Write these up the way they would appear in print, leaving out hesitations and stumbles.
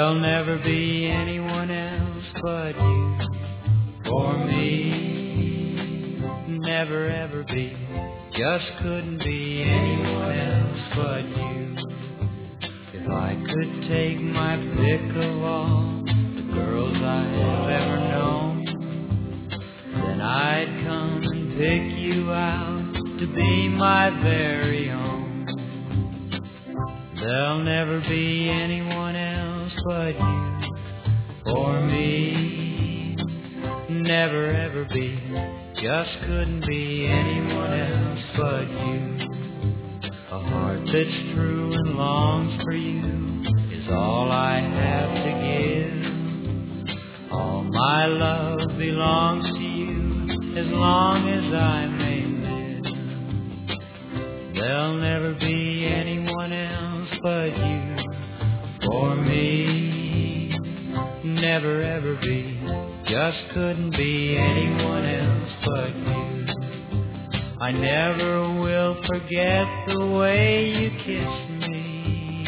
There'll never be anyone else but you for me. Never ever be, just couldn't be anyone else but you. If I could take my pick of all the girls I have ever known, then I'd come and pick you out to be my very own. There'll never be anyone else but you for me. Never ever be, just couldn't be anyone else but you. A heart that's true and longs for you is all I have to give. All my love belongs to you as long as I may live. There'll never be anyone else but you for me. Never ever be, just couldn't be anyone else but you. I never will forget the way you kiss me.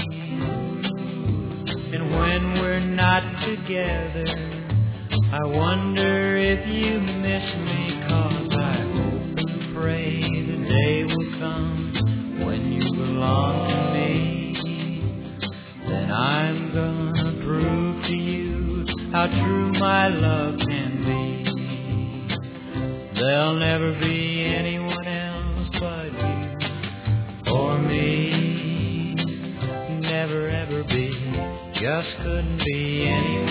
And when we're not together, I wonder if you miss me, 'cause I hope and pray the day will come when you belong to me. Then I'm gonna prove to you how true my love can be. There'll never be anyone else but you for me. Never ever be, just couldn't be anyone